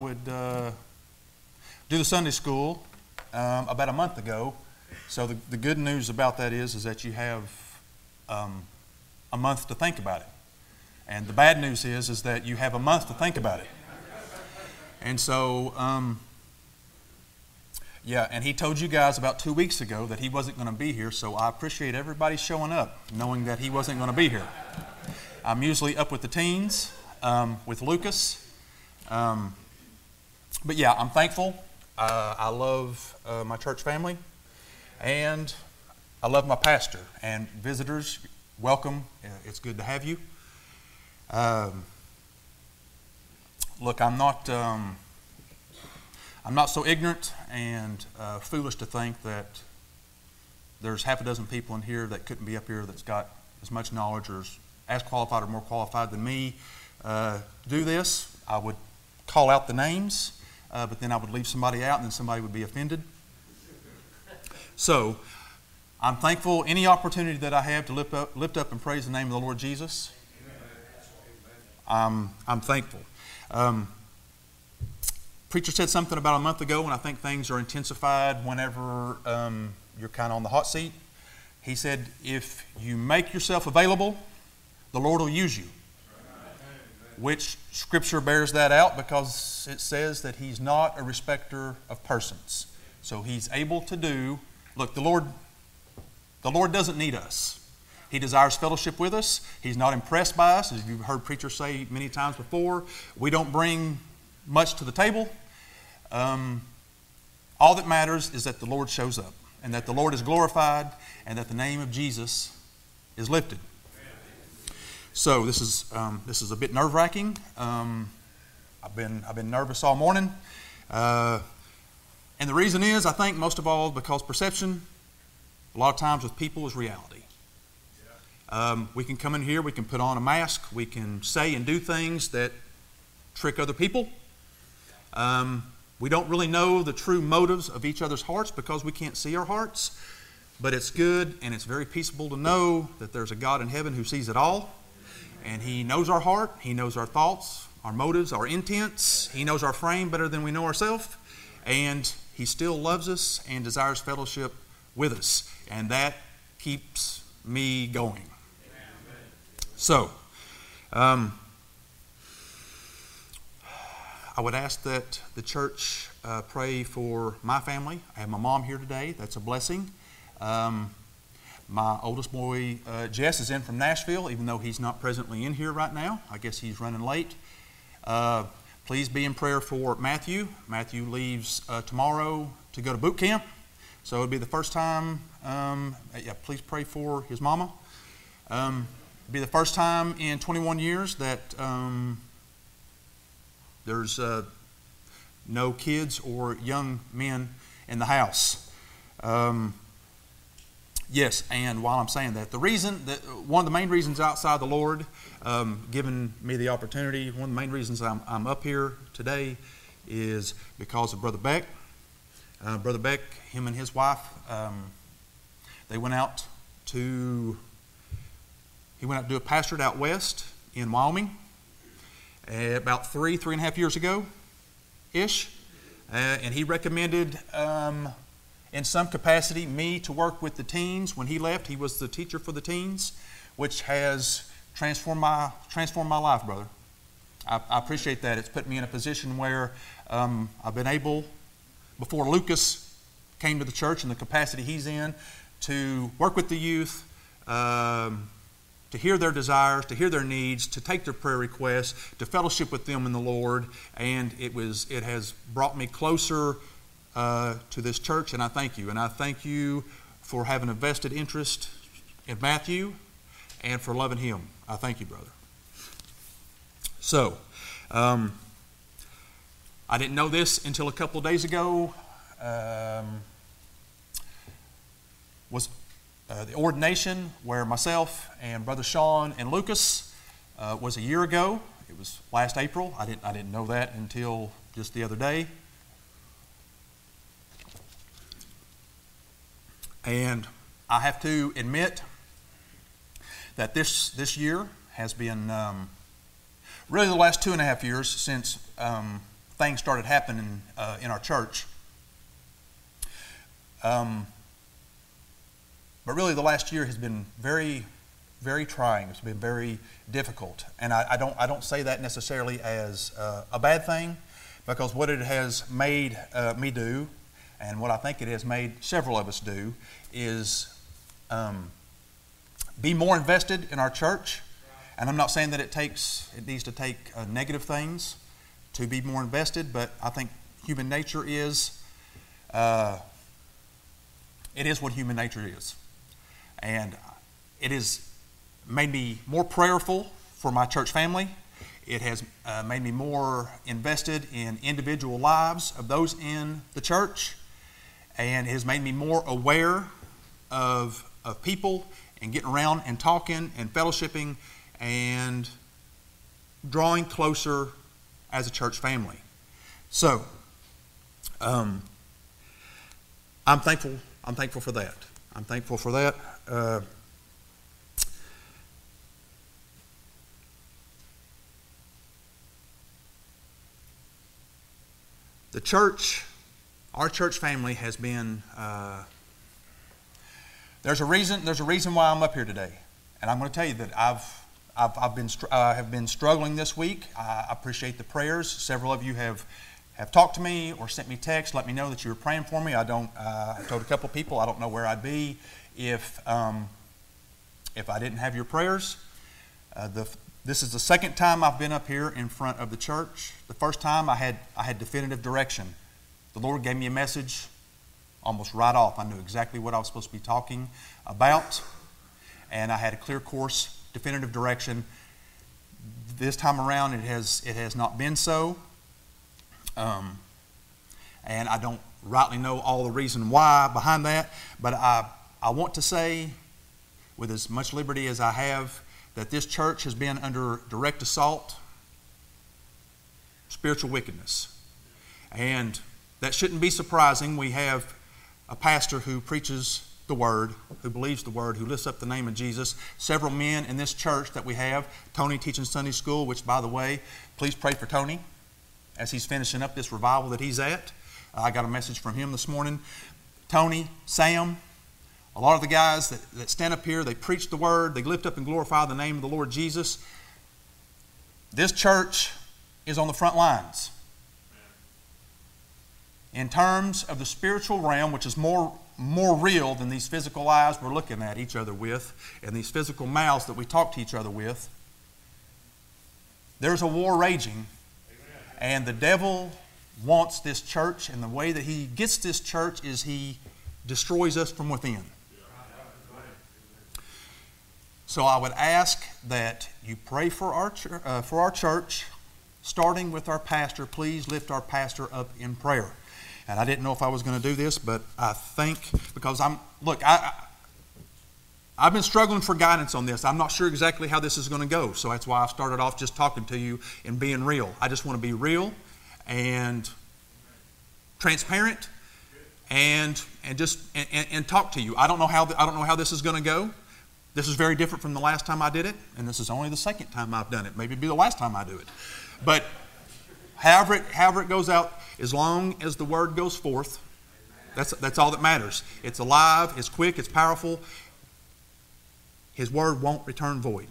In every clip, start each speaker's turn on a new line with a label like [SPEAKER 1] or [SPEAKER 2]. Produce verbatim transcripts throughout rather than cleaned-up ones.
[SPEAKER 1] would uh, do the Sunday school um, about a month ago. So the, the good news about that is, is that you have um, a month to think about it. And the bad news is, is that you have a month to think about it. And so, um, yeah, and he told you guys about two weeks ago that he wasn't going to be here, so I appreciate everybody showing up, knowing that he wasn't going to be here. I'm usually up with the teens, um, with Lucas. Um, but yeah, I'm thankful. Uh, I love uh, my church family, and I love my pastor. And visitors, welcome. It's good to have you. Um, look, I'm not... Um, I'm not so ignorant and uh, foolish to think that there's half a dozen people in here that couldn't be up here that's got as much knowledge or as qualified or more qualified than me uh, do this. I would call out the names, uh, but then I would leave somebody out and then somebody would be offended. So I'm thankful any opportunity that I have to lift up, lift up and praise the name of the Lord Jesus. Um, I'm thankful. Um, Preacher said something about a month ago, and I think things are intensified whenever um, you're kind of on the hot seat. He said, if you make yourself available, the Lord will use you. Which Scripture bears that out because it says that He's not a respecter of persons. So He's able to do, look, the Lord, the Lord doesn't need us. He desires fellowship with us. He's not impressed by us. As you've heard preachers say many times before, we don't bring much to the table. Um, all that matters is that the Lord shows up and that the Lord is glorified and that the name of Jesus is lifted. So this is um, this is a bit nerve-wracking. Um, I've been I've been nervous all morning, uh, and the reason is I think most of all because perception, a lot of times with people, is reality. Um, we can come in here, we can put on a mask, we can say and do things that trick other people. Um, we don't really know the true motives of each other's hearts because we can't see our hearts. But it's good and it's very peaceable to know that there's a God in heaven who sees it all. And He knows our heart. He knows our thoughts, our motives, our intents. He knows our frame better than we know ourselves. And He still loves us and desires fellowship with us. And that keeps me going. So, um... I would ask that the church uh, pray for my family. I have my mom here today. That's a blessing. Um, my oldest boy, uh, Jess, is in from Nashville, even though he's not presently in here right now. I guess he's running late. Uh, please be in prayer for Matthew. Matthew leaves uh, tomorrow to go to boot camp. So it'll be the first time. Um, yeah, please pray for his mama. Um, it'll be the first time in twenty-one years that... Um, There's uh, no kids or young men in the house. Um, yes, and while I'm saying that, the reason that one of the main reasons outside the Lord um, giving me the opportunity, one of the main reasons I'm, I'm up here today is because of Brother Beck. Uh, Brother Beck, him and his wife, um, they went out to he went out to do a pastorate out west in Wyoming. Uh, about three, three and a half years ago-ish. Uh, and he recommended, um, in some capacity, me to work with the teens. When he left, he was the teacher for the teens, which has transformed my transformed my life, brother. I, I appreciate that. It's put me in a position where um, I've been able, before Lucas came to the church in the capacity he's in, to work with the youth, um, to hear their desires, to hear their needs, to take their prayer requests, to fellowship with them in the Lord, and it was it has brought me closer uh, to this church, and I thank you. And I thank you for having a vested interest in Matthew and for loving him. I thank you, brother. So, um, I didn't know this until a couple of days ago. Um, was Uh, the ordination where myself and Brother Sean and Lucas uh, was a year ago. It was last April. I didn't I didn't know that until just the other day. And I have to admit that this this year has been um, really the last two and a half years since um, things started happening uh, in our church. Um, but really the last year has been very, very trying. It's been very difficult. And I, I don't I don't say that necessarily as uh, a bad thing, because what it has made uh, me do, and what I think it has made several of us do, is um, be more invested in our church. And I'm not saying that it takes it needs to take uh, negative things to be more invested, but I think human nature is uh, it is what human nature is, and it has made me more prayerful for my church family. It has uh, made me more invested in individual lives of those in the church, and it has made me more aware of of people and getting around and talking and fellowshipping and drawing closer as a church family. So, um, I'm thankful. I'm thankful for that. I'm thankful for that. Uh, the church, our church family, has been. Uh, there's a reason. There's a reason why I'm up here today, and I'm going to tell you that I've. I've, I've been uh, have been struggling this week. I appreciate the prayers. Several of you have have talked to me or sent me texts, let me know that you were praying for me. I don't. Uh, I told a couple of people I don't know where I'd be if um, if I didn't have your prayers. Uh, the this is the second time I've been up here in front of the church. The first time I had I had definitive direction. The Lord gave me a message almost right off. I knew exactly what I was supposed to be talking about, and I had a clear course. Definitive direction. This time around, it has it has not been so, um, and I don't rightly know all the reason why behind that. But I I want to say, with as much liberty as I have, that this church has been under direct assault, spiritual wickedness, and that shouldn't be surprising. We have a pastor who preaches the Word, who believes the Word, who lifts up the name of Jesus. Several men in this church that we have. Tony teaching Sunday school, which, by the way, please pray for Tony as he's finishing up this revival that he's at. Uh, I got a message from him this morning. Tony, Sam, a lot of the guys that, that stand up here, they preach the Word, they lift up and glorify the name of the Lord Jesus. This church is on the front lines. In terms of the spiritual realm, which is more more real than these physical eyes we're looking at each other with and these physical mouths that we talk to each other with, there's a war raging. Amen. And the devil wants this church, and the way that he gets this church is he destroys us from within. So I would ask that you pray for our, uh, for our church, starting with our pastor. Please lift our pastor up in prayer. And I didn't know if I was going to do this, but I think, because I'm, look, I, I, I've been struggling for guidance on this. I'm not sure exactly how this is going to go. So that's why I started off just talking to you and being real. I just want to be real and transparent and and just and, and talk to you. I don't know how the, I don't know how this is going to go. This is very different from the last time I did it, and this is only the second time I've done it. Maybe it'll be the last time I do it. But however it, however it goes out, as long as the Word goes forth, that's, that's all that matters. It's alive, it's quick, it's powerful. His Word won't return void.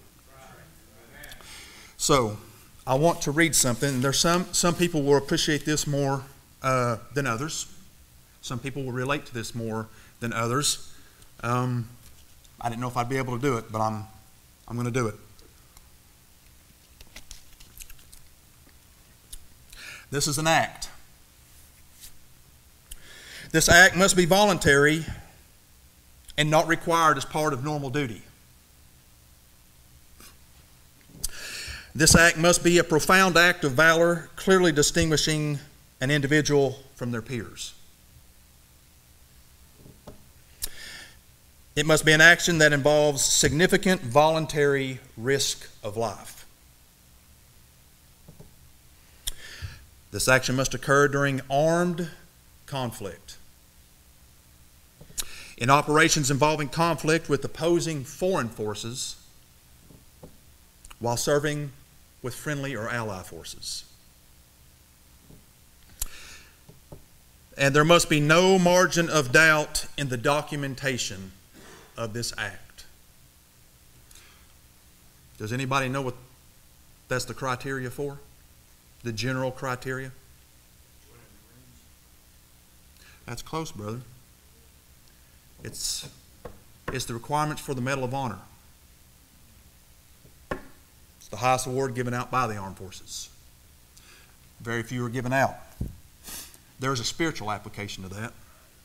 [SPEAKER 1] So, I want to read something. There's some, some people will appreciate this more uh, than others. Some people will relate to this more than others. Um, I didn't know if I'd be able to do it, but I'm, I'm going to do it. This is an act. This act must be voluntary and not required as part of normal duty. This act must be a profound act of valor, clearly distinguishing an individual from their peers. It must be an action that involves significant voluntary risk of life. This action must occur during armed conflict. In operations involving conflict with opposing foreign forces while serving with friendly or ally forces. And there must be no margin of doubt in the documentation of this act. Does anybody know what that's the criteria for? The general criteria? That's close, brother. It's, it's the requirements for the Medal of Honor. It's the highest award given out by the armed forces. Very few are given out. There's a spiritual application to that.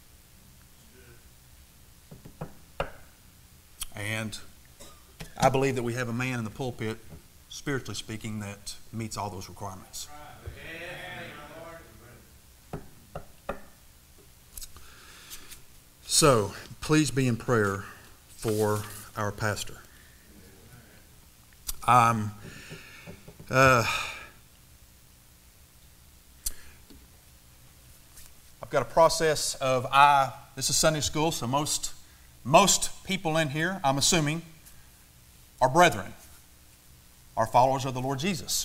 [SPEAKER 1] And I believe that we have a man in the pulpit, spiritually speaking, that meets all those requirements. So, please be in prayer for our pastor. Um, uh, I've got a process of I. This is Sunday school, so most most people in here, I'm assuming, are brethren, are followers of the Lord Jesus.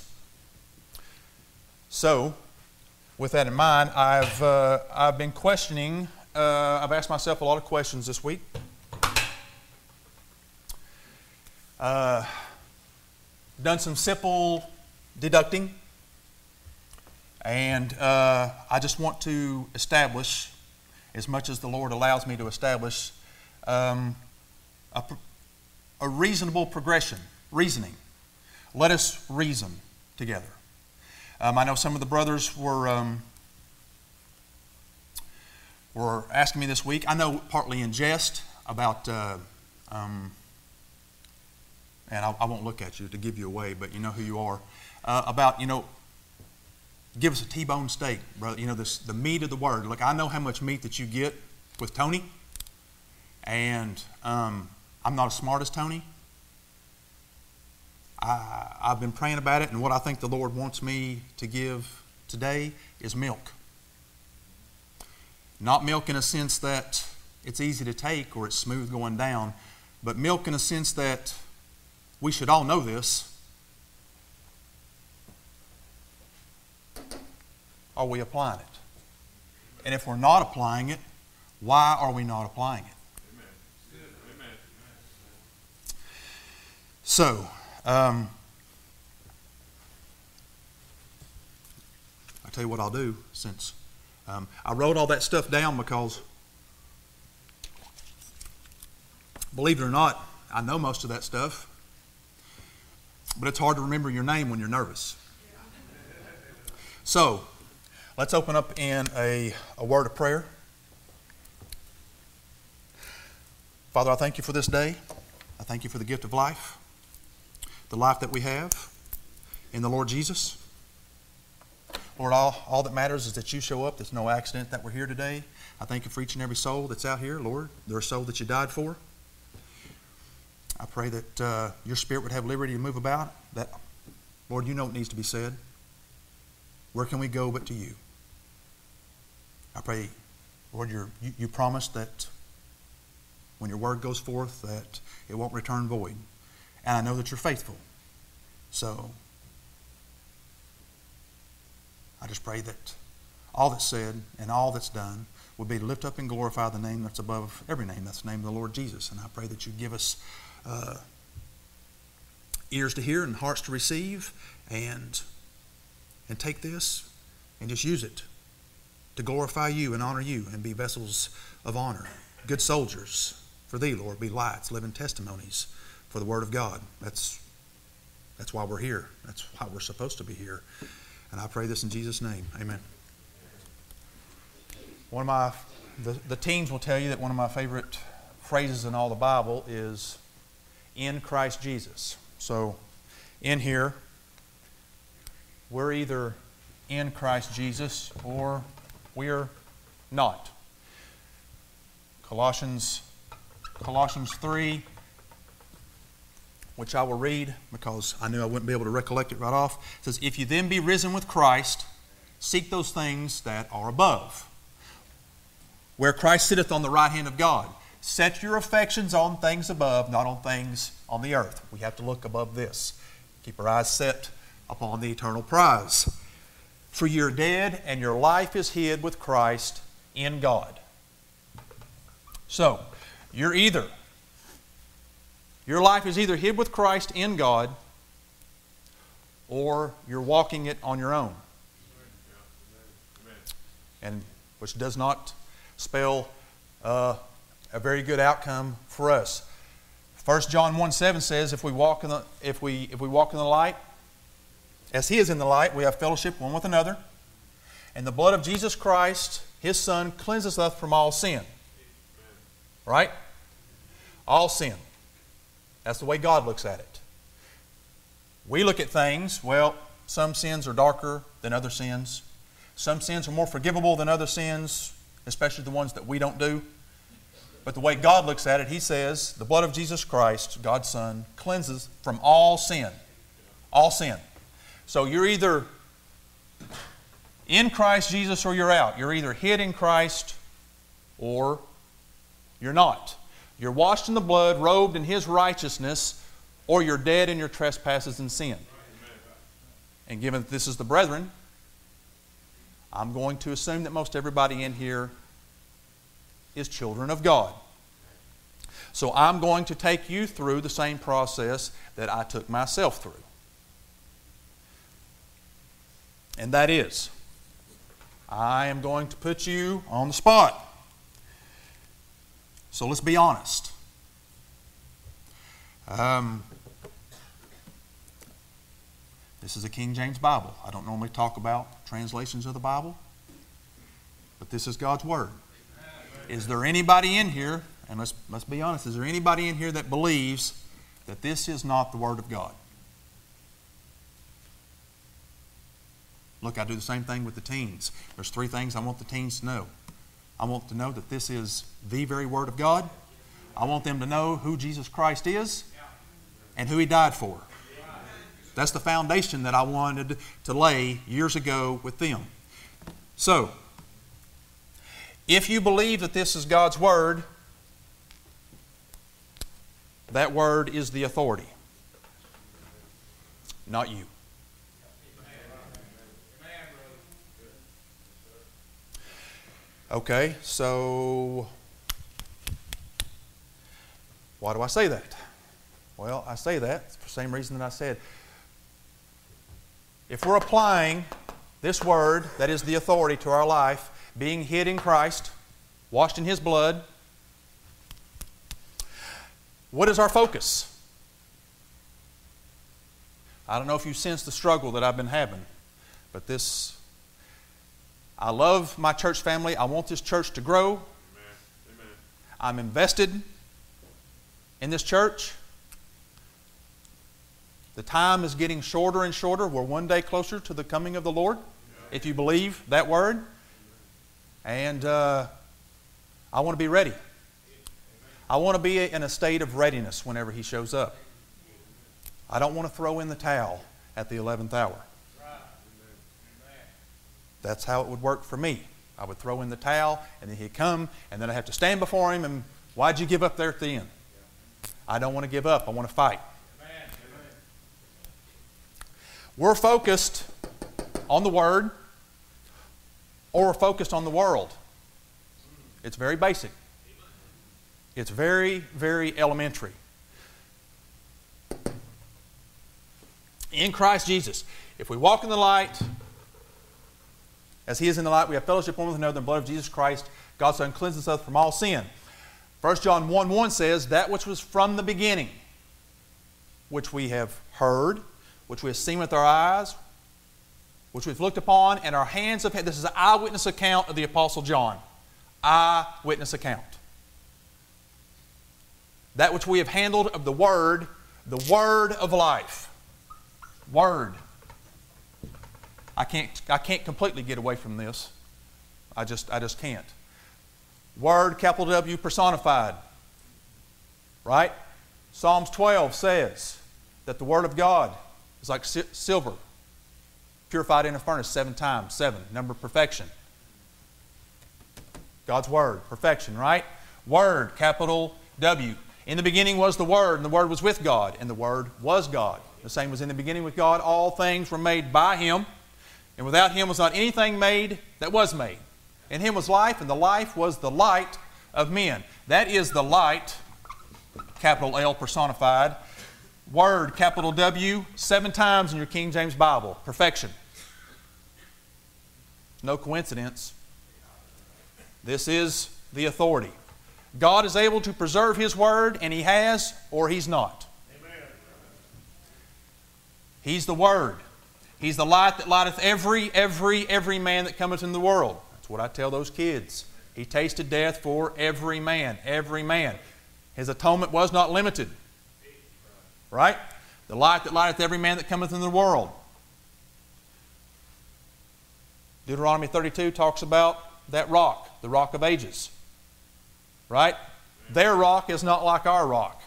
[SPEAKER 1] So, with that in mind, I've uh, I've been questioning. Uh, I've asked myself a lot of questions this week. Uh, done some simple deducting, and uh, I just want to establish, as much as the Lord allows me to establish, um, a, a reasonable progression, reasoning. Let us reason together. Um, I know some of the brothers were um, were asking me this week. I know partly in jest about, uh, um, and I, I won't look at you to give you away, but you know who you are. Uh, about, you know, give us a T-bone steak, brother. You know, this, the meat of the word. Look, I know how much meat that you get with Tony, and um, I'm not as smart as Tony. I, I've been praying about it, and what I think the Lord wants me to give today is milk. Not milk in a sense that it's easy to take or it's smooth going down, but milk in a sense that we should all know this. Are we applying it? And if we're not applying it, why are we not applying it? Amen. So, um, I'll tell you what I'll do since um, I wrote all that stuff down because, believe it or not, I know most of that stuff, but it's hard to remember your name when you're nervous. So, let's open up in a, a word of prayer. Father, I thank you for this day. I thank you for the gift of life, the life that we have in the Lord Jesus. Lord, all, all that matters is that you show up. There's no accident that we're here today. I thank you for each and every soul that's out here, Lord. They're a soul that you died for. I pray that uh, your Spirit would have liberty to move about. That, Lord, you know what needs to be said. Where can we go but to you? I pray, Lord, you're, you, you promised that when your word goes forth that it won't return void. And I know that you're faithful. So, I just pray that all that's said and all that's done will be to lift up and glorify the name that's above every name. That's the name of the Lord Jesus. And I pray that you give us uh, ears to hear and hearts to receive, and and take this and just use it to glorify you and honor you and be vessels of honor, good soldiers for thee, Lord. Be lights, living testimonies for the word of God. That's that's why we're here. That's why we're supposed to be here. And I pray this in Jesus' name. Amen. One of my, the, the teens will tell you that one of my favorite phrases in all the Bible is in Christ Jesus. So in here, we're either in Christ Jesus or we're not. Colossians, Colossians three, which I will read because I knew I wouldn't be able to recollect it right off. It says, if you then be risen with Christ, seek those things that are above, where Christ sitteth on the right hand of God. Set your affections on things above, not on things on the earth. We have to look above this. Keep our eyes set upon the eternal prize. For you're dead, and your life is hid with Christ in God. So, you're either, your life is either hid with Christ in God, or you're walking it on your own. And which does not spell uh, a very good outcome for us. First John one seven says, if we walk in the if we if we walk in the light, as He is in the light, we have fellowship one with another. And the blood of Jesus Christ, His Son, cleanses us from all sin. Right? All sin. That's the way God looks at it. We look at things, well, some sins are darker than other sins. Some sins are more forgivable than other sins, especially the ones that we don't do. But the way God looks at it, He says, the blood of Jesus Christ, God's Son, cleanses from all sin. All sin. So you're either in Christ Jesus or you're out. You're either hid in Christ or you're not. You're washed in the blood, robed in His righteousness, or you're dead in your trespasses and sin. And given that this is the brethren, I'm going to assume that most everybody in here is children of God. So I'm going to take you through the same process that I took myself through. And that is, I am going to put you on the spot. So let's be honest. Um, this is a King James Bible. I don't normally talk about translations of the Bible, but this is God's Word. Is there anybody in here, and let's, let's be honest, is there anybody in here that believes that this is not the Word of God? Look, I do the same thing with the teens. There's three things I want the teens to know. I want to know that this is the very Word of God. I want them to know who Jesus Christ is and who He died for. That's the foundation that I wanted to lay years ago with them. So, if you believe that this is God's Word, that Word is the authority, not you. Okay, so why do I say that? Well, I say that for the same reason that I said. If we're applying this Word, that is the authority, to our life, being hid in Christ, washed in His blood, what is our focus? I don't know if you sense the struggle that I've been having, but this... I love my church family. I want this church to grow. Amen. Amen. I'm invested in this church. The time is getting shorter and shorter. We're one day closer to the coming of the Lord, if you believe that word. And uh, I want to be ready. I want to be in a state of readiness whenever He shows up. I don't want to throw in the towel at the eleventh hour. That's how it would work for me. I would throw in the towel, and then He'd come, and then I'd have to stand before Him, and why'd you give up there at the end? I don't want to give up. I want to fight. We're focused on the Word, or we're focused on the world. It's very basic. It's very, very elementary. In Christ Jesus, if we walk in the light, as He is in the light, we have fellowship one with another in the blood of Jesus Christ. God's Son cleanses us from all sin. First John one one says, that which was from the beginning, which we have heard, which we have seen with our eyes, which we've looked upon, and our hands have had. This is an eyewitness account of the Apostle John. Eyewitness account. That which we have handled of the Word, the Word of life. Word. I can't, I can't completely get away from this. I just, I just can't. Word, capital W, personified. Right? Psalms twelve says that the Word of God is like si- silver, purified in a furnace seven times. Seven, number of perfection. God's Word, perfection, right? Word, capital W. In the beginning was the Word, and the Word was with God, and the Word was God. The same was in the beginning with God. All things were made by Him, and without Him was not anything made that was made. In Him was life, and the life was the light of men. That is the light, capital L personified. Word, capital W, seven times in your King James Bible. Perfection. No coincidence. This is the authority. God is able to preserve His Word, and He has, or He's not. Amen. He's the Word. He's the light that lighteth every, every, every man that cometh in the world. That's what I tell those kids. He tasted death for every man, every man. His atonement was not limited. Right? The light that lighteth every man that cometh in the world. Deuteronomy thirty-two talks about that rock, the rock of ages. Right? Their rock is not like our rock.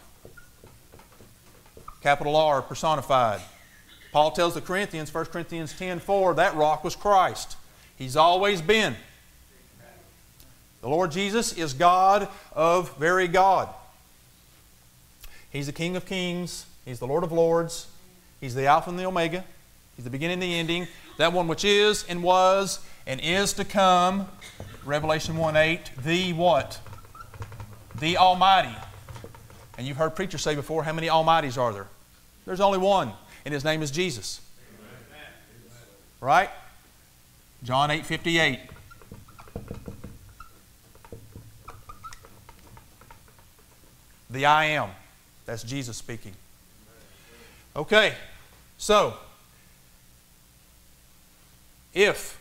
[SPEAKER 1] Capital R personified. Paul tells the Corinthians, First Corinthians ten four, that rock was Christ. He's always been. The Lord Jesus is God of very God. He's the King of kings. He's the Lord of lords. He's the Alpha and the Omega. He's the beginning and the ending. That one which is and was and is to come. Revelation one eight. The what? The Almighty. And you've heard preachers say before, how many Almighties are there? There's only one, and His name is Jesus. Amen. Right? John eight fifty-eight. The I Am. That's Jesus speaking. Okay, so if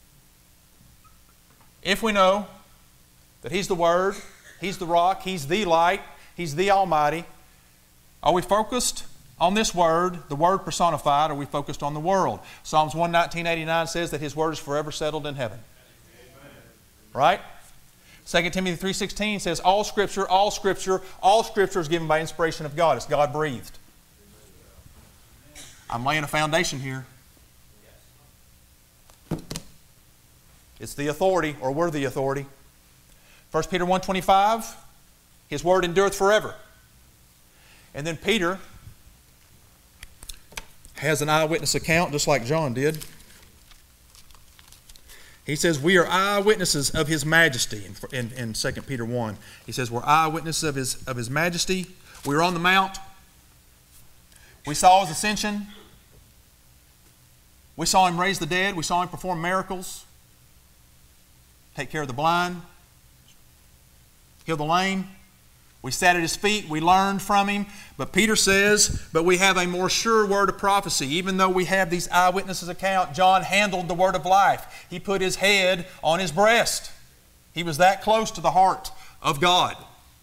[SPEAKER 1] if we know that He's the Word, He's the rock, He's the light, He's the Almighty, are we focused on this Word, the Word personified, or are we focused on the world? Psalms one nineteen eighty-nine says that His Word is forever settled in heaven. Amen. Right? Second Timothy three sixteen says all Scripture, all Scripture, all Scripture is given by inspiration of God. It's God-breathed. I'm laying a foundation here. It's the authority, or we're the authority. First Peter one twenty-five, His Word endureth forever. And then Peter has an eyewitness account just like John did. He says, we are eyewitnesses of His majesty in, in, in Second Peter one. He says, we're eyewitnesses of His, of His majesty. We were on the mount. We saw His ascension. We saw Him raise the dead. We saw Him perform miracles. Take care of the blind. Heal the lame. We sat at His feet. We learned from Him. But Peter says, but we have a more sure word of prophecy. Even though we have these eyewitnesses' account, John handled the word of life. He put his head on his breast. He was that close to the heart of God.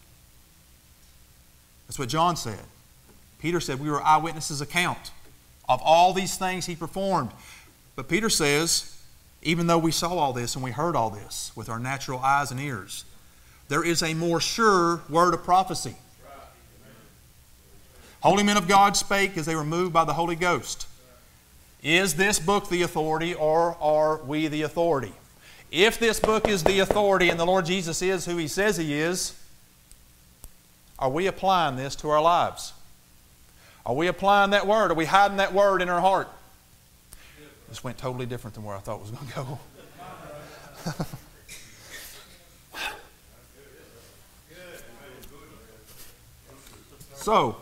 [SPEAKER 1] That's what John said. Peter said we were eyewitnesses' account of all these things He performed. But Peter says, even though we saw all this and we heard all this with our natural eyes and ears, there is a more sure word of prophecy. Holy men of God spake as they were moved by the Holy Ghost. Is this book the authority, or are we the authority? If this book is the authority and the Lord Jesus is who He says He is, are we applying this to our lives? Are we applying that word? Are we hiding that word in our heart? This went totally different than where I thought it was going to go. So,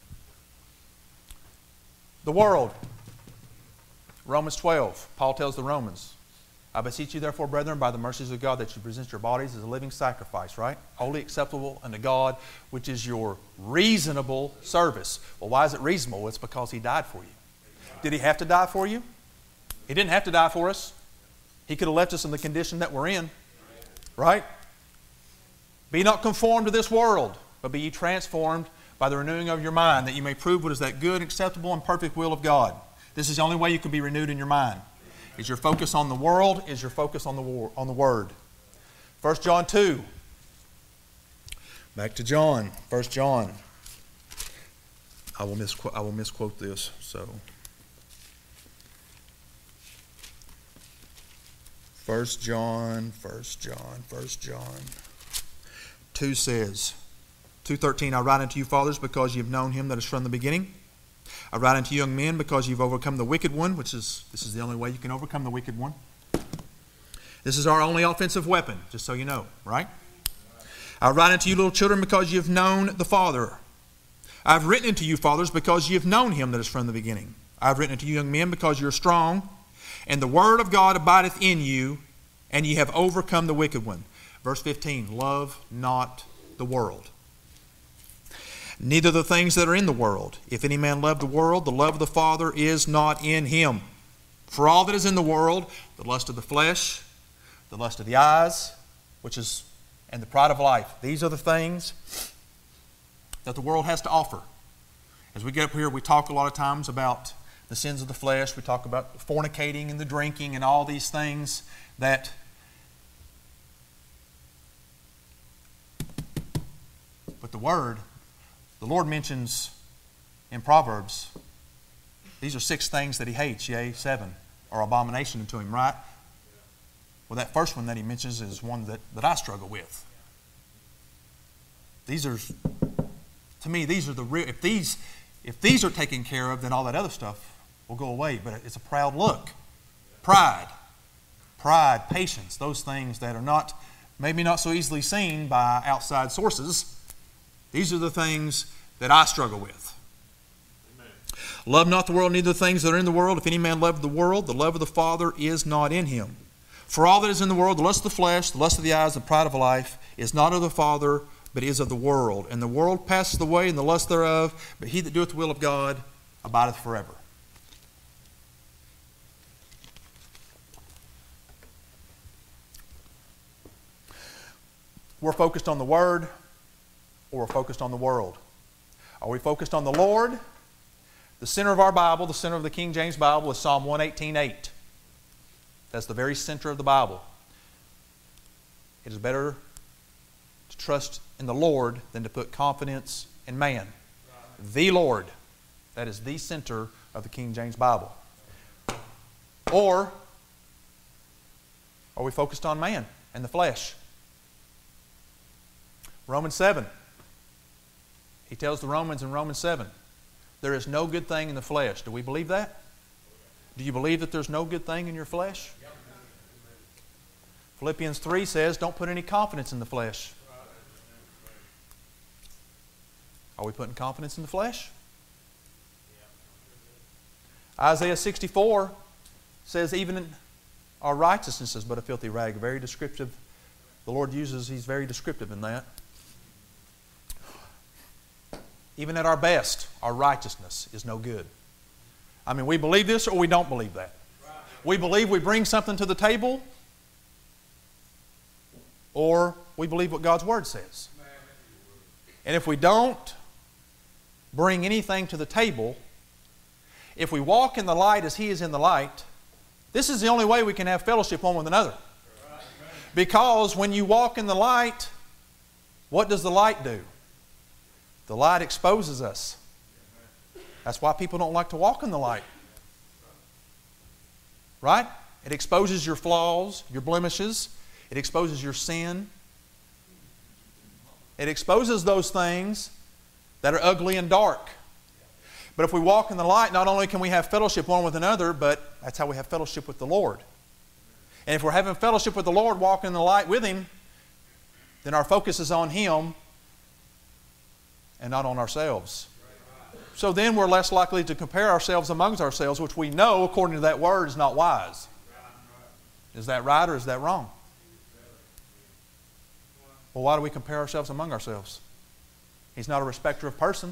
[SPEAKER 1] the world. Romans twelve, Paul tells the Romans, I beseech you therefore, brethren, by the mercies of God, that you present your bodies as a living sacrifice, right? Holy, acceptable unto God, which is your reasonable service. Well, why is it reasonable? Well, it's because He died for you. Did He have to die for you? He didn't have to die for us. He could have left us in the condition that we're in, right? Be not conformed to this world, but be ye transformed by the renewing of your mind, that you may prove what is that good, acceptable, and perfect will of God. This is the only way you can be renewed in your mind. Is your focus on the world? Is your focus on the war, on the Word? First John two. Back to John. First John. I will misquote, I will misquote this. So, First John, First John, First John. two says, two thirteen, I write unto you, fathers, because you have known Him that is from the beginning. I write unto you, young men, because you've overcome the wicked one, which is, this is the only way you can overcome the wicked one. This is our only offensive weapon, just so you know, right? I write unto you, little children, because you have known the Father. I have written unto you, fathers, because you have known him that is from the beginning. I have written unto you, young men, because you are strong, and the word of God abideth in you, and ye have overcome the wicked one. Verse fifteen, love not the world, neither the things that are in the world. If any man love the world, the love of the Father is not in him. For all that is in the world, the lust of the flesh, the lust of the eyes, which is, and the pride of life, these are the things that the world has to offer. As we get up here, we talk a lot of times about the sins of the flesh. We talk about fornicating and the drinking and all these things that but the Word, the Lord mentions in Proverbs, these are six things that He hates, yea, seven, are abomination unto Him, right? Well, that first one that He mentions is one that, that I struggle with. These are, to me, these are the real, if these, if these are taken care of, then all that other stuff will go away. But it's a proud look. Pride. Pride, patience, those things that are not, maybe not so easily seen by outside sources. These are the things that I struggle with. Amen. Love not the world, neither the things that are in the world. If any man love the world, the love of the Father is not in him. For all that is in the world, the lust of the flesh, the lust of the eyes, the pride of life, is not of the Father, but is of the world. And the world passeth away, and the lust thereof, but he that doeth the will of God abideth forever. We're focused on the Word, or we're focused on the world. Are we focused on the Lord? The center of our Bible, the center of the King James Bible, is Psalm one eighteen eight. That's the very center of the Bible. It is better to trust in the Lord than to put confidence in man. The Lord. That is the center of the King James Bible. Or are we focused on man and the flesh? Romans seven. He tells the Romans in Romans seven, there is no good thing in the flesh. Do we believe that? Do you believe that there's no good thing in your flesh? Philippians three says, don't put any confidence in the flesh. Are we putting confidence in the flesh? Isaiah sixty-four says, even our righteousness is but a filthy rag. Very descriptive. The Lord uses, He's very descriptive in that. Even at our best, our righteousness is no good. I mean, we believe this or we don't believe that. We believe we bring something to the table, or we believe what God's Word says. And if we don't bring anything to the table, if we walk in the light as He is in the light, this is the only way we can have fellowship one with another. Because when you walk in the light, what does the light do? The light exposes us. That's why people don't like to walk in the light. Right? It exposes your flaws, your blemishes. It exposes your sin. It exposes those things that are ugly and dark. But if we walk in the light, not only can we have fellowship one with another, but that's how we have fellowship with the Lord. And if we're having fellowship with the Lord, walking in the light with Him, then our focus is on Him and not on ourselves. So then we're less likely to compare ourselves amongst ourselves, which we know, according to that Word, is not wise. Is that right or is that wrong? Well, why do we compare ourselves among ourselves? He's not a respecter of person.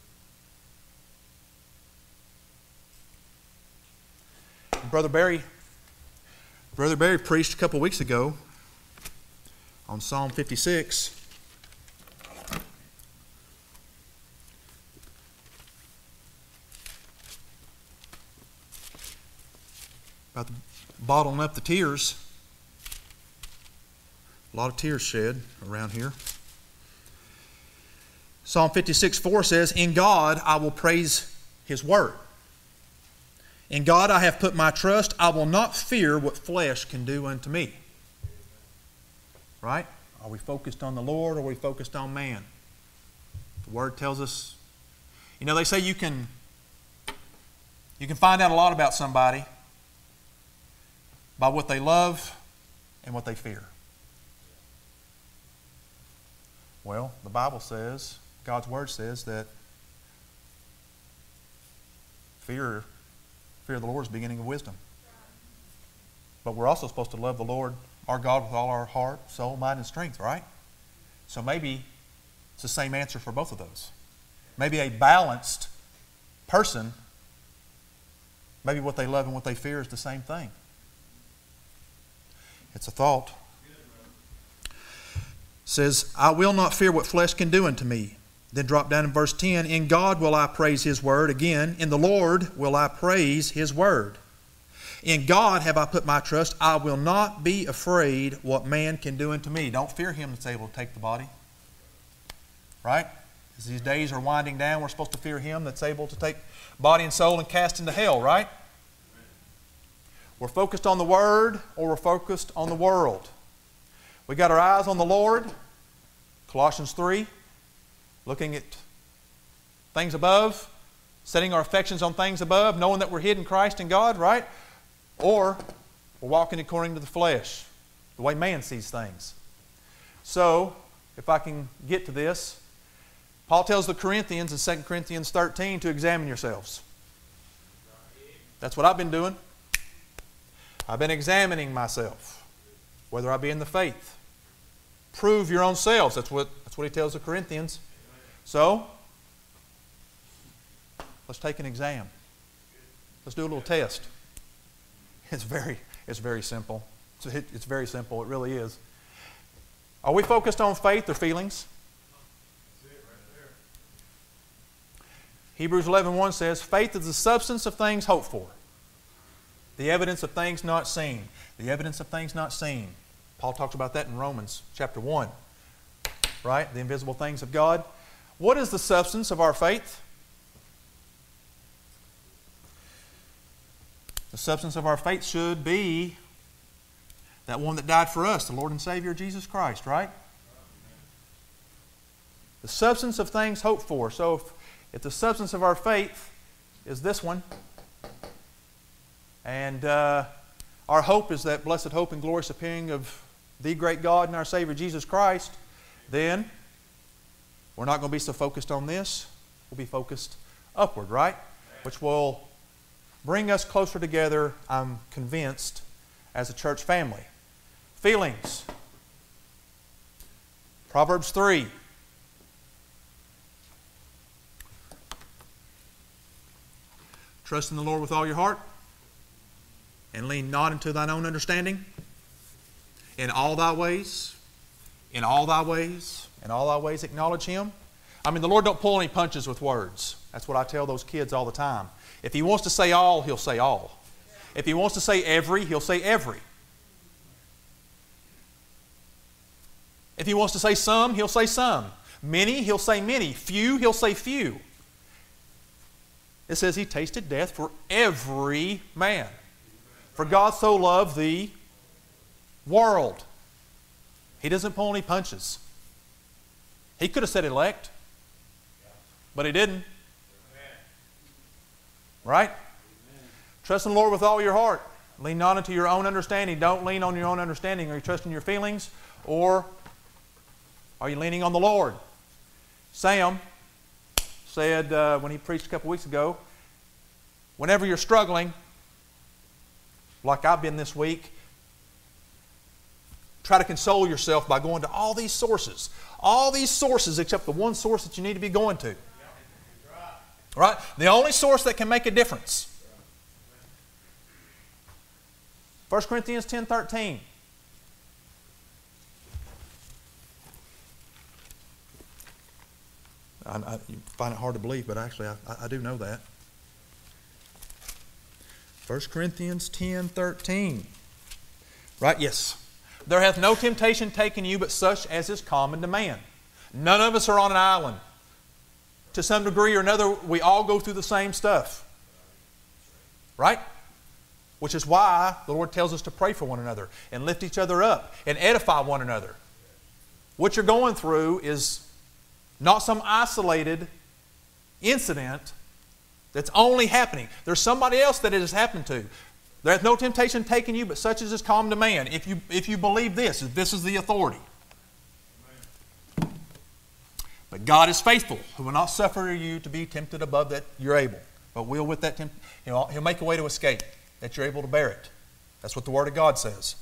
[SPEAKER 1] Brother Barry, Brother Barry preached a couple weeks ago on Psalm fifty-six. About the, bottling up the tears. A lot of tears shed around here. Psalm fifty-six four says, in God I will praise His Word. In God I have put my trust. I will not fear what flesh can do unto me. Right? Are we focused on the Lord or are we focused on man? The Word tells us. You know, they say you can, you can find out a lot about somebody by what they love and what they fear? Well, the Bible says, God's Word says that fear, fear of the Lord is the beginning of wisdom. But we're also supposed to love the Lord, our God, with all our heart, soul, mind, and strength, right? So maybe it's the same answer for both of those. Maybe a balanced person, maybe what they love and what they fear is the same thing. It's a thought. It says, I will not fear what flesh can do unto me. Then drop down in verse ten, in God will I praise His word. Again, in the Lord will I praise His word. In God have I put my trust. I will not be afraid what man can do unto me. Don't fear him that's able to take the body. Right? As these days are winding down, we're supposed to fear Him that's able to take body and soul and cast into hell, right? We're focused on the Word or we're focused on the world. We got our eyes on the Lord. Colossians three. Looking at things above. Setting our affections on things above. Knowing that we're hid in Christ and God, right? Or we're walking according to the flesh. The way man sees things. So, if I can get to this. Paul tells the Corinthians in Second Corinthians thirteen to examine yourselves. That's what I've been doing. I've been examining myself, whether I be in the faith. Prove your own selves. That's what, that's what he tells the Corinthians. So, let's take an exam. Let's do a little test. It's very, it's very simple. It's, it's very simple. It really is. Are we focused on faith or feelings? Hebrews eleven one says, faith is the substance of things hoped for, the evidence of things not seen. The evidence of things not seen. Paul talks about that in Romans chapter one. Right? The invisible things of God. What is the substance of our faith? The substance of our faith should be that one that died for us, the Lord and Savior Jesus Christ, right? The substance of things hoped for. So if If the substance of our faith is this one, and uh, our hope is that blessed hope and glorious appearing of the great God and our Savior Jesus Christ, then we're not going to be so focused on this. We'll be focused upward, right? Which will bring us closer together, I'm convinced, as a church family. Feelings. Proverbs three. Trust in the Lord with all your heart, and lean not into thine own understanding. In all thy ways, in all thy ways, in all thy ways acknowledge Him. I mean, the Lord don't pull any punches with words. That's what I tell those kids all the time. If He wants to say all, He'll say all. If He wants to say every, He'll say every. If He wants to say some, He'll say some. Many, He'll say many. Few, He'll say few. It says He tasted death for every man. For God so loved the world. He doesn't pull any punches. He could have said elect, but He didn't. Right? Trust in the Lord with all your heart. Lean not into your own understanding. Don't lean on your own understanding. Are you trusting your feelings, or are you leaning on the Lord? Sam said uh, when he preached a couple weeks ago, whenever you're struggling, like I've been this week, try to console yourself by going to all these sources. All these sources except the one source that you need to be going to. Right? The only source that can make a difference. First Corinthians ten thirteen. I, I, you find it hard to believe, but actually I, I do know that. First Corinthians ten thirteen. Right? Yes. There hath no temptation taken you but such as is common to man. None of us are on an island. To some degree or another, we all go through the same stuff. Right? Which is why the Lord tells us to pray for one another and lift each other up and edify one another. What you're going through is not some isolated incident that's only happening. There's somebody else that it has happened to. There hath no temptation taken you, but such as is common to man. If you, if you believe this, if this is the authority. Amen. But God is faithful, who will not suffer you to be tempted above that you're able, but will with that tempt, he'll, he'll make a way to escape, that you're able to bear it. That's what the Word of God says.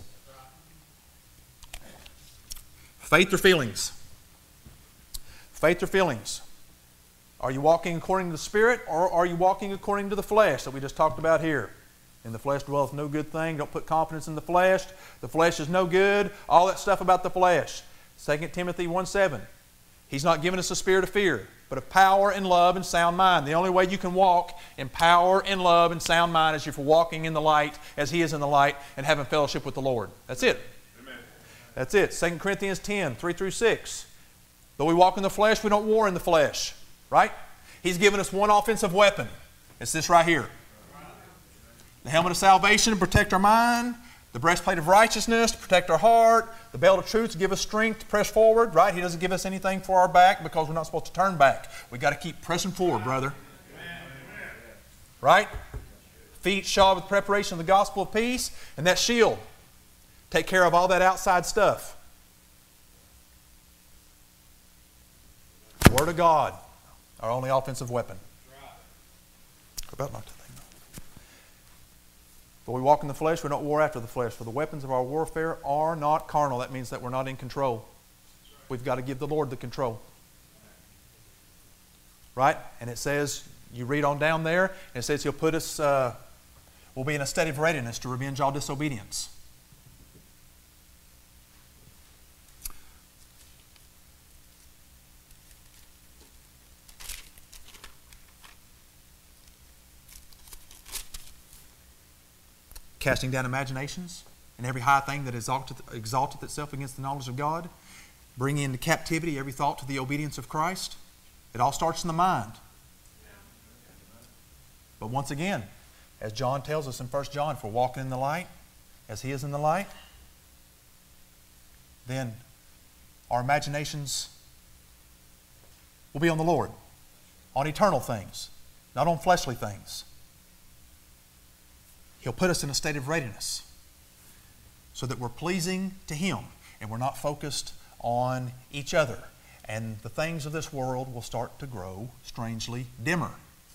[SPEAKER 1] Faith or feelings? Faith or feelings? Are you walking according to the Spirit, or are you walking according to the flesh that we just talked about here? In the flesh dwelleth no good thing. Don't put confidence in the flesh. The flesh is no good. All that stuff about the flesh. Second Timothy one seven. He's not given us a spirit of fear, but of power and love and sound mind. The only way you can walk in power and love and sound mind is if you're walking in the light as He is in the light and having fellowship with the Lord. That's it. Amen. That's it. Second Corinthians ten, three through six. Though we walk in the flesh, we don't war in the flesh. Right? He's given us one offensive weapon. It's this right here. The helmet of salvation to protect our mind. The breastplate of righteousness to protect our heart. The belt of truth to give us strength to press forward. Right? He doesn't give us anything for our back because we're not supposed to turn back. We've got to keep pressing forward, brother. Right? Feet shod with preparation of the gospel of peace. And that shield. Take care of all that outside stuff. The Word of God. Our only offensive weapon. About not to think. But we walk in the flesh, we don't war after the flesh. For the weapons of our warfare are not carnal. That means that we're not in control. We've got to give the Lord the control. Right? And it says, you read on down there, and it says He'll put us, uh, we'll be in a state of readiness to revenge all disobedience. Casting down imaginations and every high thing that exalteth, exalteth itself against the knowledge of God. Bringing into captivity every thought to the obedience of Christ. It all starts in the mind. But once again, as John tells us in First John, if we're walking in the light, as He is in the light, then our imaginations will be on the Lord, on eternal things, not on fleshly things. He'll put us in a state of readiness so that we're pleasing to Him and we're not focused on each other. And the things of this world will start to grow strangely dimmer.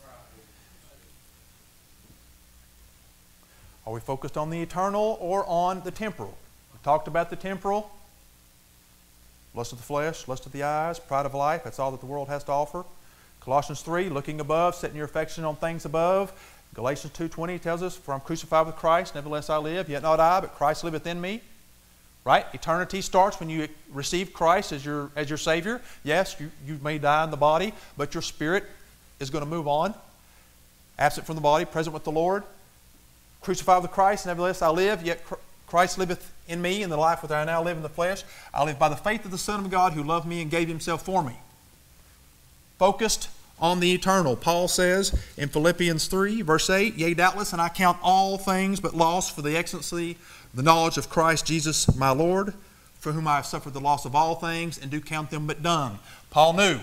[SPEAKER 1] Are we focused on the eternal or on the temporal? We talked about the temporal. Lust of the flesh, lust of the eyes, pride of life. That's all that the world has to offer. Colossians three, looking above, setting your affection on things above. Galatians two twenty tells us, for I'm crucified with Christ, nevertheless I live, yet not I, but Christ liveth in me. Right? Eternity starts when you receive Christ as your, as your Savior. Yes, you, you may die in the body, but your spirit is going to move on. Absent from the body, present with the Lord. Crucified with Christ, nevertheless I live, yet Christ liveth in me, in the life which I now live in the flesh. I live by the faith of the Son of God who loved me and gave Himself for me. Focused on the eternal. Paul says in Philippians three, verse eight, yea, doubtless, and I count all things but loss for the excellency, the knowledge of Christ Jesus my Lord, for whom I have suffered the loss of all things, and do count them but dung. Paul knew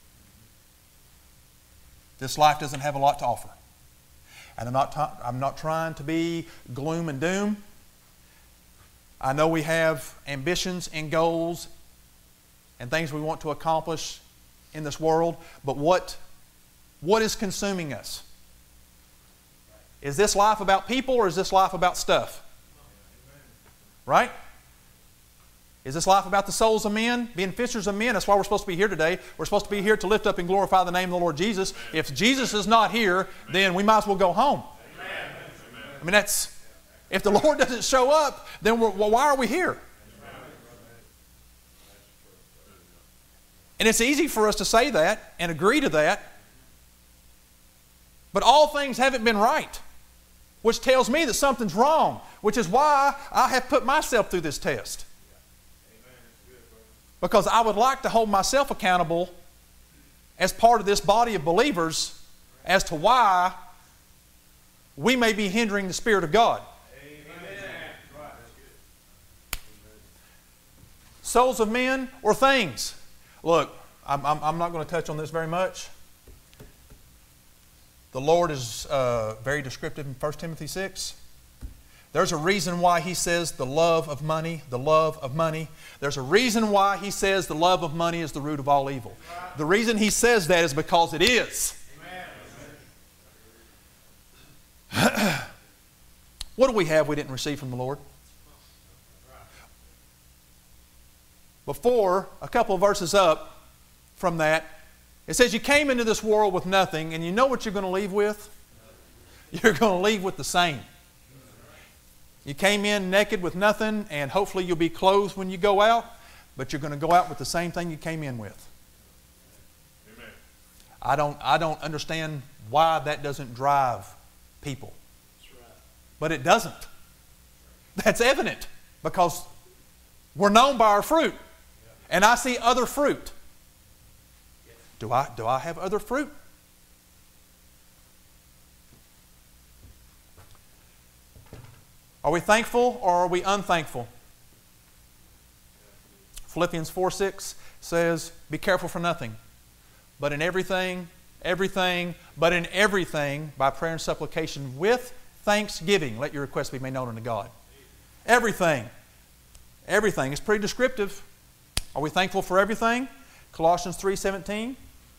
[SPEAKER 1] this life doesn't have a lot to offer. And I'm not, ta- I'm not trying to be gloom and doom. I know we have ambitions and goals and things we want to accomplish in this world, but what, what is consuming us? Is this life about people or is this life about stuff? Right? Is this life about the souls of men? Being fishers of men, that's why we're supposed to be here today. We're supposed to be here to lift up and glorify the name of the Lord Jesus. If Jesus is not here, then we might as well go home. I mean, that's, if the Lord doesn't show up, then we're, well, why are we here? And it's easy for us to say that and agree to that. But all things haven't been right, which tells me that something's wrong, which is why I have put myself through this test. Because I would like to hold myself accountable as part of this body of believers as to why we may be hindering the Spirit of God. Souls of men or things. Look, I'm, I'm, I'm not going to touch on this very much. The Lord is uh, very descriptive in First Timothy six. There's a reason why he says the love of money, the love of money. There's a reason why he says the love of money is the root of all evil. The reason he says that is because it is. What do we have we didn't receive from the Lord? Before, a couple of verses up from that, it says you came into this world with nothing, and you know what you're going to leave with? You're going to leave with the same. You came in naked with nothing, and hopefully you'll be clothed when you go out, but you're going to go out with the same thing you came in with. Amen. I don't, I don't understand why that doesn't drive people. That's right. But it doesn't. That's evident because we're known by our fruit. And I see other fruit. Do I, do I have other fruit? Are we thankful or are we unthankful? Philippians four six says, be careful for nothing, but in everything, everything, but in everything, by prayer and supplication with thanksgiving, let your requests be made known unto God. Everything. Everything. It's pretty descriptive. Are we thankful for everything? Colossians three seventeen.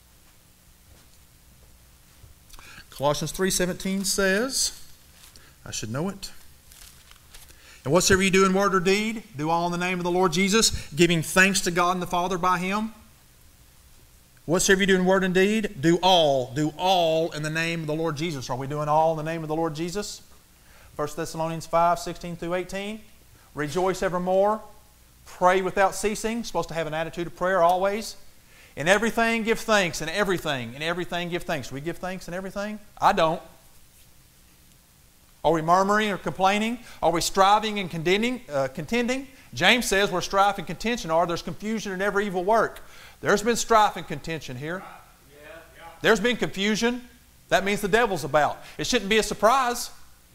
[SPEAKER 1] Colossians three seventeen says, I should know it. And whatsoever you do in word or deed, do all in the name of the Lord Jesus, giving thanks to God and the Father by Him. Whatsoever you do in word and deed, do all, do all in the name of the Lord Jesus. Are we doing all in the name of the Lord Jesus? First Thessalonians five sixteen through eighteen. Rejoice evermore. Pray without ceasing. Supposed to have an attitude of prayer always. In everything give thanks. In everything. In everything give thanks. Do we give thanks in everything? I don't. Are we murmuring or complaining? Are we striving and contending? Uh, contending? James says where strife and contention are, there's confusion in every evil work. There's been strife and contention here. There's been confusion. That means the devil's about. It shouldn't be a surprise.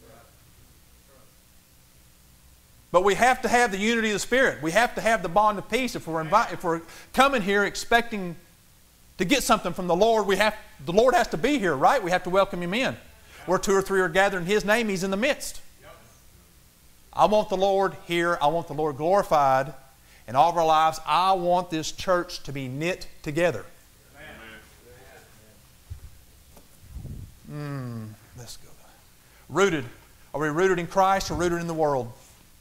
[SPEAKER 1] But we have to have the unity of the Spirit. We have to have the bond of peace. If we're, invi- if we're coming here expecting to get something from the Lord, we have, the Lord has to be here, right? We have to welcome Him in. Where two or three are gathered in His name, He's in the midst. I want the Lord here. I want the Lord glorified in all of our lives. I want this church to be knit together. Mm, let's go. Rooted. Are we rooted in Christ or rooted in the world?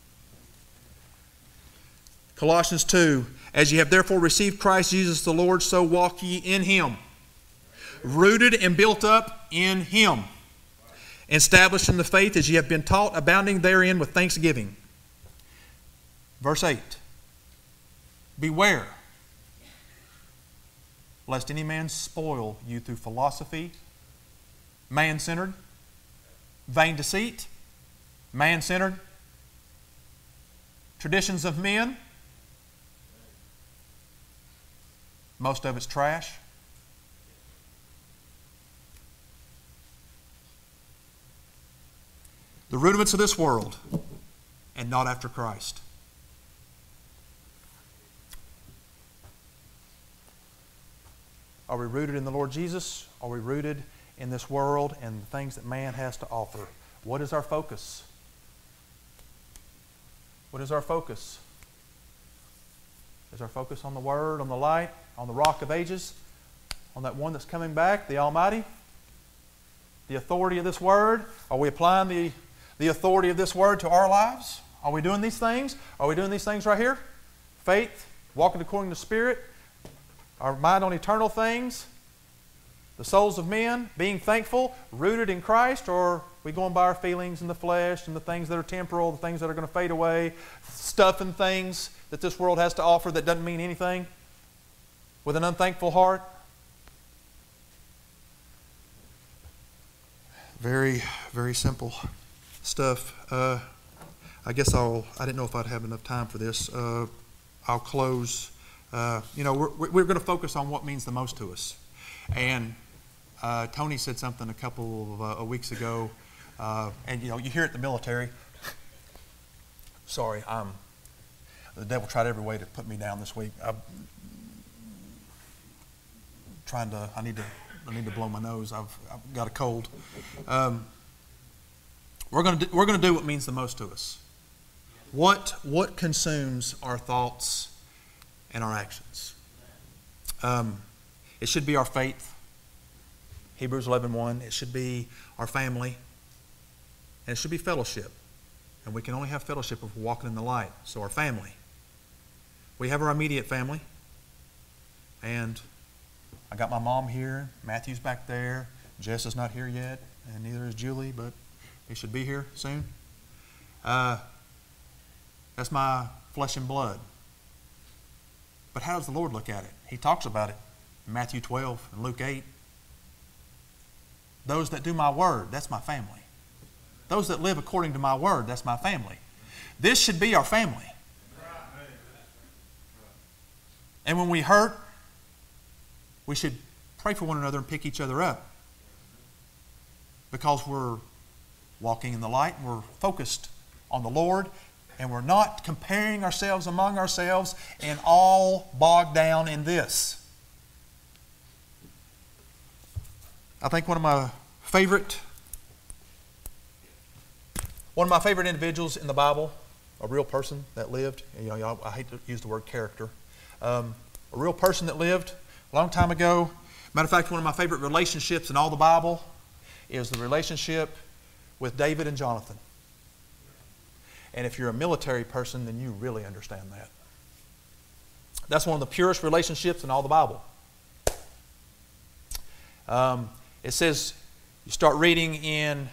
[SPEAKER 1] Colossians two. As ye have therefore received Christ Jesus the Lord, so walk ye in Him. Rooted and built up in Him. Established in the faith as ye have been taught, abounding therein with thanksgiving. Verse eight. Beware, lest any man spoil you through philosophy, man-centered, vain deceit, man-centered, traditions of men. Most of it's trash. The rudiments of this world and not after Christ. Are we rooted in the Lord Jesus? Are we rooted in this world and the things that man has to offer? What is our focus? What is our focus? Is our focus on the Word, on the light, on the Rock of Ages, on that one that's coming back, the Almighty? The authority of this Word? Are we applying the The authority of this Word to our lives? Are we doing these things? Are we doing these things right here? Faith, walking according to the Spirit, our mind on eternal things, the souls of men, being thankful, rooted in Christ, or are we going by our feelings and the flesh and the things that are temporal, the things that are going to fade away, stuff and things that this world has to offer that doesn't mean anything, with an unthankful heart? Very, very simple stuff. Uh, I guess I'll, I didn't know if I'd have enough time for this. Uh, I'll close. Uh, you know, we're, we're going to focus on what means the most to us. And uh, Tony said something a couple of uh, weeks ago, uh, and you know, you hear it in the military. Sorry, I'm, the devil tried every way to put me down this week. I'm trying to, I need to, I need to blow my nose. I've, I've got a cold. Um, we're going to do, we're going to do what means the most to us. What, what consumes our thoughts and our actions? Um, it should be our faith. Hebrews eleven one. It should be our family. And it should be fellowship. And we can only have fellowship if we're walking in the light. So our family. We have our immediate family. And I got my mom here. Matthew's back there. Jess is not here yet. And neither is Julie, but he should be here soon. Uh, that's my flesh and blood. But how does the Lord look at it? He talks about it in Matthew twelve and Luke eight. Those that do my word, that's my family. Those that live according to my word, that's my family. This should be our family. And when we hurt, we should pray for one another and pick each other up. Because we're walking in the light and we're focused on the Lord, and we're not comparing ourselves among ourselves and all bogged down in this. I think one of my favorite one of my favorite individuals in the Bible, a real person that lived, you know, I hate to use the word character, um, a real person that lived a long time ago. Matter of fact, one of my favorite relationships in all the Bible is the relationship with David and Jonathan. And if you're a military person, then you really understand that. That's one of the purest relationships in all the Bible. Um, it says, you start reading in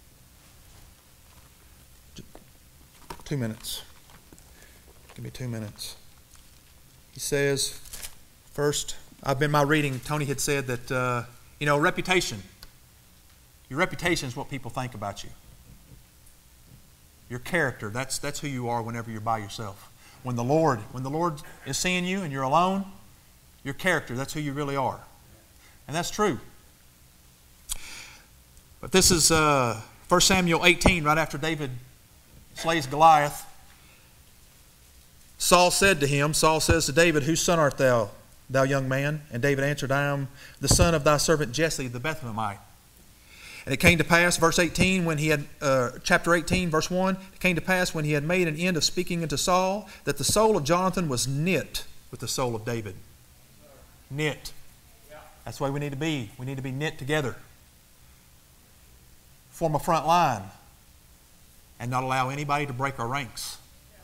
[SPEAKER 1] two minutes. Give me two minutes. He says, first, I've been my reading, Tony had said that, uh, you know, reputation. Your reputation is what people think about you. Your character, that's that's who you are whenever you're by yourself. When the Lord, when the Lord is seeing you and you're alone, your character, that's who you really are. And that's true. But this is uh, First Samuel eighteen, right after David slays Goliath. Saul said to him, Saul says to David, whose son art thou, thou young man? And David answered, I am the son of thy servant Jesse the Bethlehemite. And it came to pass, verse eighteen, when he had, uh, chapter eighteen, verse one, it came to pass when he had made an end of speaking unto Saul, that the soul of Jonathan was knit with the soul of David. Knit. That's the way we need to be. We need to be knit together. Form a front line. And not allow anybody to break our ranks.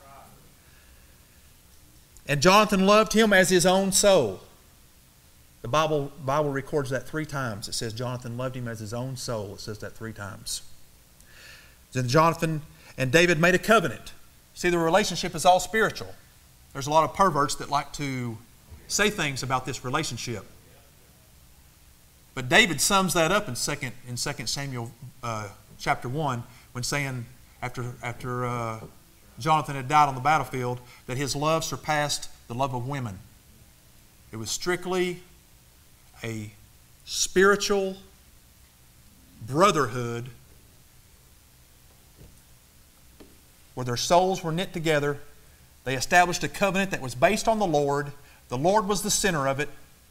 [SPEAKER 1] And Jonathan loved him as his own soul. The Bible, Bible records that three times. It says Jonathan loved him as his own soul. It says that three times. Then Jonathan and David made a covenant. See, the relationship is all spiritual. There's a lot of perverts that like to say things about this relationship. But David sums that up in second in Second Samuel uh, chapter one when saying after after uh, Jonathan had died on the battlefield that his love surpassed the love of women. It was strictly a spiritual brotherhood where their souls were knit together. They established a covenant that was based on the Lord. The Lord was the center of it.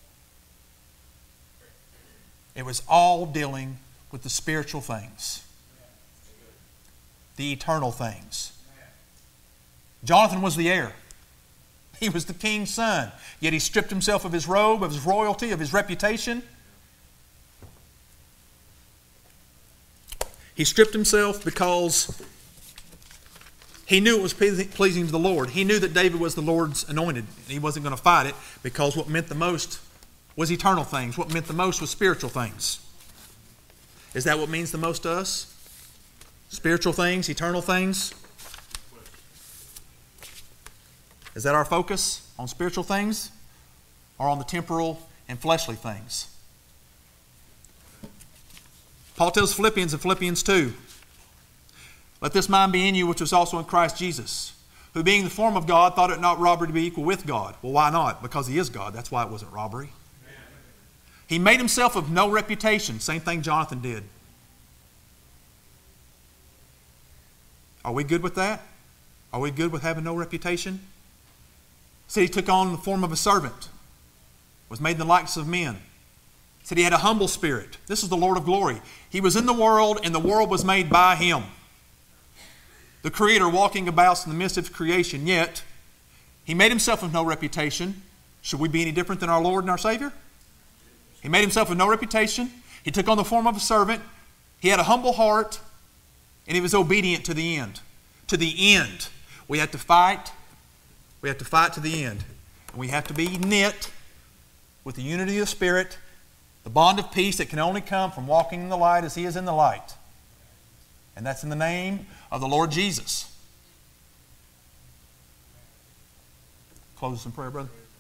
[SPEAKER 1] It was all dealing with the spiritual things, the eternal things. Jonathan was the heir. He was the king's son. Yet he stripped himself of his robe, of his royalty, of his reputation. He stripped himself because he knew it was pleasing to the Lord. He knew that David was the Lord's anointed. He wasn't going to fight it because what meant the most was eternal things. What meant the most was spiritual things. Is that what means the most to us? Spiritual things, eternal things? Is that our focus, on spiritual things or on the temporal and fleshly things? Paul tells Philippians in Philippians two, let this mind be in you which was also in Christ Jesus, who being the form of God thought it not robbery to be equal with God. Well, why not? Because He is God. That's why it wasn't robbery. He made Himself of no reputation. Same thing Jonathan did. Are we good with that? Are we good with having no reputation? Said He took on the form of a servant, was made in the likeness of men. Said He had a humble spirit. This is the Lord of glory. He was in the world and the world was made by Him. the Creator walking about in the midst of creation, yet He made Himself of no reputation. Should we be any different than our Lord and our Savior? He made Himself of no reputation. He took on the form of a servant. He had a humble heart, and He was obedient to the end. To the end. We have to fight. We have to fight to the end. And we have to be knit with the unity of the Spirit, the bond of peace that can only come from walking in the light as He is in the light. And that's in the name of the Lord Jesus. Close us in prayer, brother.